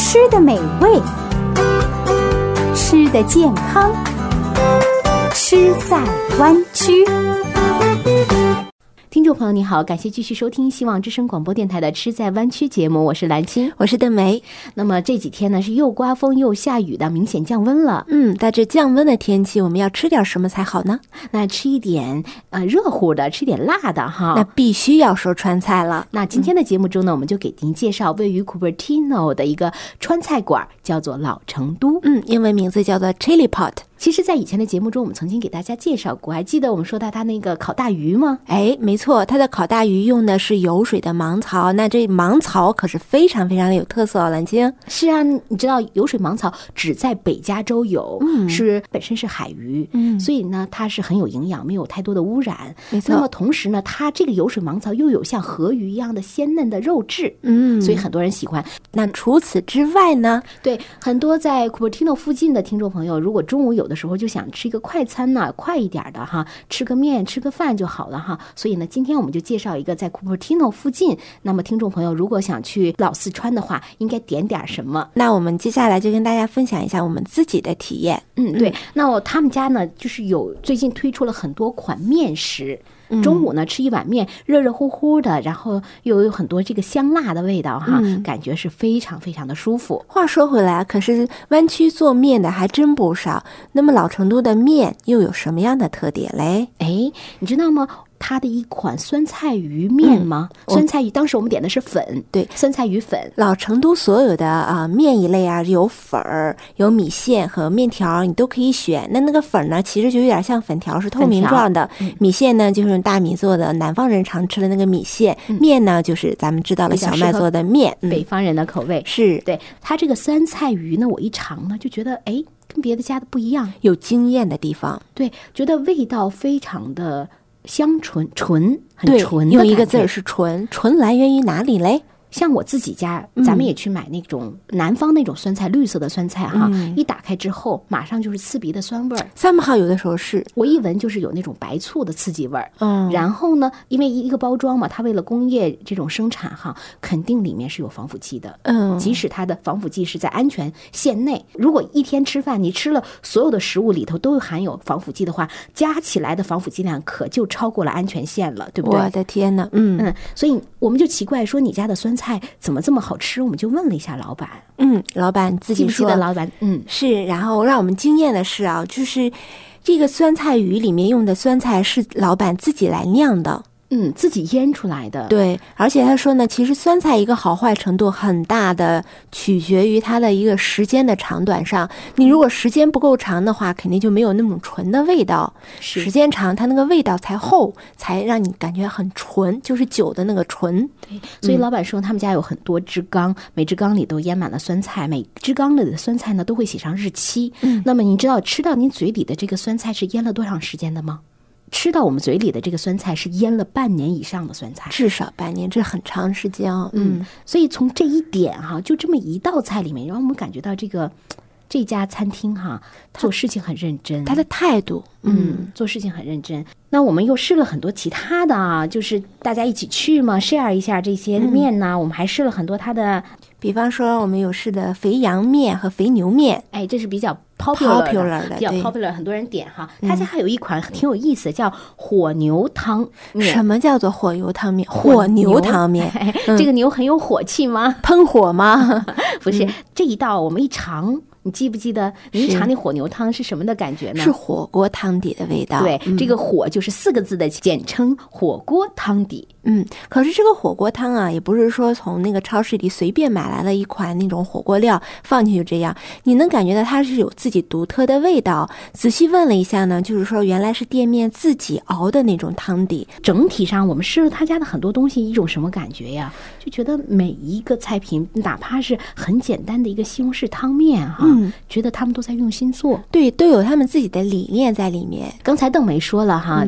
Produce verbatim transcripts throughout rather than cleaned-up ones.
吃的美味，吃的健康，吃在湾区。听众朋友你好，感谢继续收听希望之声广播电台的吃在湾区节目，我是蓝青， 我是邓梅。 那么这几天呢是又刮风又下雨的，明显降温了。 嗯，在这降温的天气，我们要吃点什么才好呢？ 那吃一点呃热乎的，吃一点辣的哈。 那必须要说川菜了。 那今天的节目中呢，嗯、我们就给您介绍位于 Cupertino 的一个川菜馆，叫做老成都。 嗯，英文名字叫做 Chili Pot。 其实在以前的节目中我们曾经给大家介绍过，还记得我们说到它那个烤大鱼吗？ 哎，没错，它的烤大鱼用的是有水的芒草，那这芒草可是非常非常的有特色哦，蓝青。 是啊，你知道有水芒草只在北加州有，嗯、是本身是海鱼，嗯，所以呢它是很有营养，没有太多的污染。 没错。 那么同时呢，它这个有水芒草又有像河鱼一样的鲜嫩的肉质， 嗯， 所以很多人喜欢。 那除此之外呢？ 对，很多在 Cupertino 附近的听众朋友，如果中午有的时候就想吃一个快餐呢、啊，快一点的哈，吃个面吃个饭就好了哈。所以呢，今天我们就介绍一个在 Cupertino 附近。那么听众朋友如果想去老四川的话，应该点点什么？ 那我们接下来就跟大家分享一下我们自己的体验。 嗯，对。那我他们家呢，就是有最近推出了很多款面食。中午呢吃一碗面，热热乎乎的，然后又有很多这个香辣的味道哈、嗯，感觉是非常非常的舒服。 话说回来，可是湾区做面的还真不少。那么老成都的面又有什么样的特点嘞？ 哎，你知道吗？它的一款酸菜鱼面吗？嗯、酸菜鱼，当时我们点的是粉， 对， 酸菜鱼粉。 老成都所有的啊、呃、面一类啊，有粉儿、有米线和面条，你都可以选。那那个粉呢，其实就有点像粉条，是透明状的。嗯、米线呢，就是用大米做的，南方人常吃的那个米线。嗯、面呢，就是咱们知道的小麦做的面， 嗯、北方人的口味是。 对它这个酸菜鱼呢，我一尝呢就觉得，哎，跟别的家的不一样， 有惊艳的地方。 对，觉得味道非常的。香醇纯很纯的， 用一个字是纯。纯来源于哪里嘞？ 像我自己家，咱们也去买那种南方那种酸菜，绿色的酸菜哈、嗯，一打开之后，马上就是刺鼻的酸味儿。 三木号有的时候是我一闻就是有那种白醋的刺激味儿。 嗯， 然后呢，因为一个包装嘛，它为了工业这种生产哈，肯定里面是有防腐剂的。 嗯， 即使它的防腐剂是在安全线内，如果一天吃饭你吃了所有的食物里头都含有防腐剂的话，加起来的防腐剂量可就超过了安全线了，对不对？ 我的天哪！嗯嗯，所以我们就奇怪说你家的酸菜怎么这么好吃？我们就问了一下老板。 嗯，老板自己说的。老板，嗯， 是。然后让我们惊艳的是啊，就是这个酸菜鱼里面用的酸菜是老板自己来酿的。 嗯，自己腌出来的。 对，而且他说呢，其实酸菜一个好坏程度很大的取决于它的一个时间的长短上。你如果时间不够长的话，肯定就没有那种纯的味道。时间长，它那个味道才厚，才让你感觉很纯，就是酒的那个纯。 对，所以老板说他们家有很多支缸，嗯、每支缸里都腌满了酸菜，每支缸里的酸菜呢都会写上日期。嗯，那么你知道吃到您嘴里的这个酸菜是腌了多长时间的吗？吃到我们嘴里的这个酸菜是腌了半年以上的酸菜， 至少半年，这很长时间哦。 嗯，所以从这一点哈，就这么一道菜里面，让我们感觉到这个这家餐厅哈做事情很认真， 他的态度， 嗯，嗯做事情很认真。那我们又试了很多其他的啊，就是大家一起去嘛 ，share 一下这些面呢、嗯。我们还试了很多它的， 比方说我们有试的肥羊面和肥牛面， 哎，这是比较。popular 的, popular 的比较 popular， 很多人点哈。他家还有一款挺有意思的，叫火牛汤面。 什么叫做火牛汤面？火牛汤面， 哎嗯、这个牛很有火气吗？ 喷火吗？ 不是、嗯，这一道我们一尝。你记不记得你一尝那火牛汤是什么的感觉呢？ 是火锅汤底的味道。 对、嗯，这个火就是四个字的简称，火锅汤底。 嗯，可是这个火锅汤啊，也不是说从那个超市里随便买来了一款那种火锅料放进去这样，你能感觉到它是有自己独特的味道。仔细问了一下呢，就是说原来是店面自己熬的那种汤底。 整体上我们吃了他家的很多东西，一种什么感觉呀？就觉得每一个菜品，哪怕是很简单的一个西红柿汤面哈。嗯，觉得他们都在用心做， 对，都有他们自己的理念在里面。 刚才邓梅说了哈，嗯、你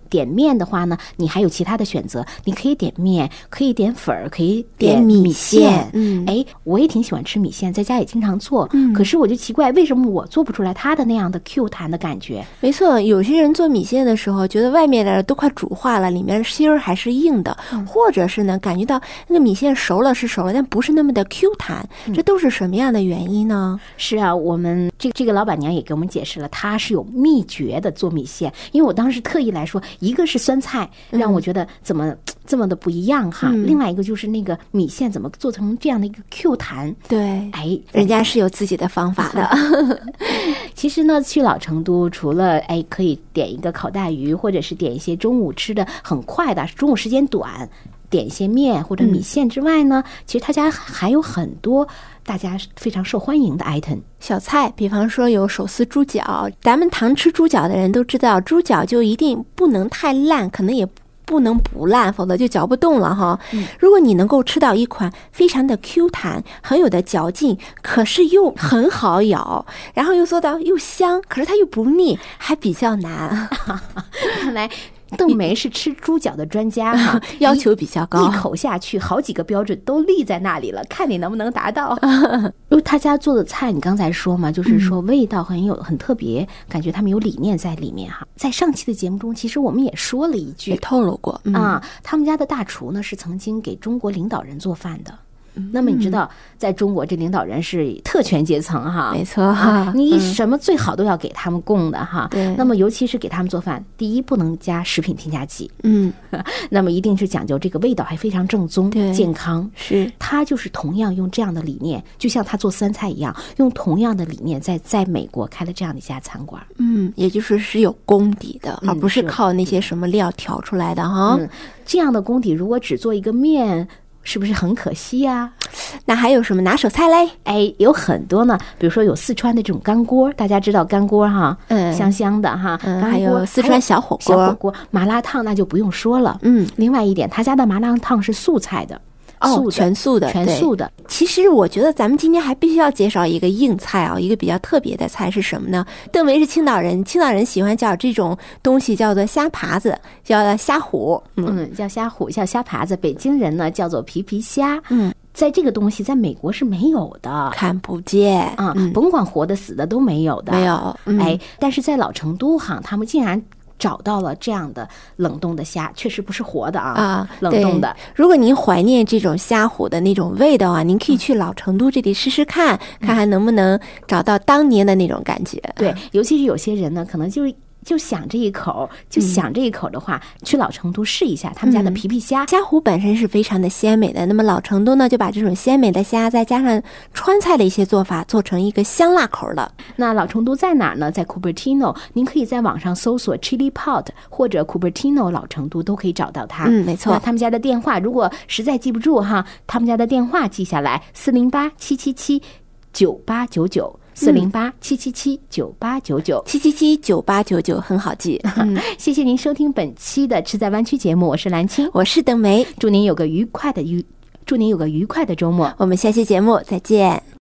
点面的话呢，你还有其他的选择，你可以点面，可以点粉儿，可以点米线。 嗯，哎，我也挺喜欢吃米线，在家也经常做。 嗯， 可是我就奇怪，为什么我做不出来它的那样的 Q 弹的感觉？ 没错，有些人做米线的时候，觉得外面的都快煮化了，里面芯儿还是硬的， 嗯、 或者是呢，感觉到那个米线熟了是熟了，但不是那么的 Q 弹，这都是什么样的原因呢？ 嗯、是啊，我们这这个老板娘也给我们解释了，她是有秘诀的做米线。因为我当时特意来说，一个是酸菜，让我觉得怎么、嗯、这么的不一样哈、嗯，另外一个就是那个米线怎么做成这样的一个 Q 弹。 对， 哎， 人家是有自己的方法的。 其实呢，去老成都除了哎可以点一个烤大鱼，或者是点一些中午吃的很快的，中午时间短，点一些面或者米线之外呢，嗯、其实他家还有很多大家非常受欢迎的 item 小菜，比方说有手撕猪脚。咱们常吃猪脚的人都知道，猪脚就一定不能太烂，可能也不能不烂，否则就嚼不动了哈、嗯。如果你能够吃到一款非常的 Q 弹，很有的嚼劲，可是又很好咬，然后又做到又香，可是它又不腻，还比较难。 看来邓梅是吃猪脚的专家哈， 要求比较高， 一口下去好几个标准都立在那里了，看你能不能达到。因为他家做的菜，你刚才说嘛，就是说味道很有很特别，感觉他们有理念在里面哈。在上期的节目中，其实我们也说了一句， 也透露过、嗯、 啊，他们家的大厨呢是曾经给中国领导人做饭的。那么你知道，在中国这领导人是特权阶层哈， 没错哈， 你什么最好都要给他们供的哈。 对、嗯， 那么尤其是给他们做饭，第一不能加食品添加剂， 嗯， 那么一定是讲究这个味道还非常正宗、健康。 是， 他就是同样用这样的理念，就像他做酸菜一样，用同样的理念在在美国开了这样的一家餐馆。 嗯，也就是是有功底的，嗯、而不是靠那些什么料调出来的哈、 嗯。这样的功底，如果只做一个面，是不是很可惜呀、 啊？那还有什么拿手菜嘞？ 哎，有很多呢，比如说有四川的这种干锅，大家知道干锅哈， 嗯， 香香的哈， 嗯，还有四川小火锅， 小火锅麻辣烫那就不用说了， 嗯， 另外一点，他家的麻辣烫是素菜的。 哦，全素的， 全素的。 其实我觉得咱们今天还必须要介绍一个硬菜啊，一个比较特别的菜是什么呢？邓梅是青岛人，青岛人喜欢叫这种东西叫做虾爬子，叫虾虎， 嗯，嗯叫虾虎，叫虾爬子。北京人呢叫做皮皮虾， 嗯。 在这个东西在美国是没有的， 看不见啊、 嗯， 甭管活的死的都没有的， 没有。 嗯、哎，但是在老成都哈，他们竟然找到了这样的冷冻的虾，确实不是活的啊， 啊， 冷冻的。 如果您怀念这种虾虎的那种味道啊，您可以去老成都这里试试看，嗯、看看能不能找到当年的那种感觉。 对，尤其是有些人呢，可能就。就想这一口，就想这一口的话，嗯、去老成都试一下他们家的皮皮虾。 嗯、虾虎本身是非常的鲜美的，那么老成都呢，就把这种鲜美的虾再加上川菜的一些做法，做成一个香辣口的。 那老成都在哪儿呢？在 Cupertino， 您可以在网上搜索 Chili Pot 或者 Cupertino 老成都都可以找到它。 嗯，没错。 那他们家的电话，如果实在记不住哈，他们家的电话记下来：四零八七七七九八九九。四零八七七七九八九九七七七九八九九很好记。 嗯，谢谢您收听本期的吃在湾区节目，我是蓝青， 我是邓梅， 祝您有个愉快的愉，祝您有个愉快的周末， 我们下期节目再见。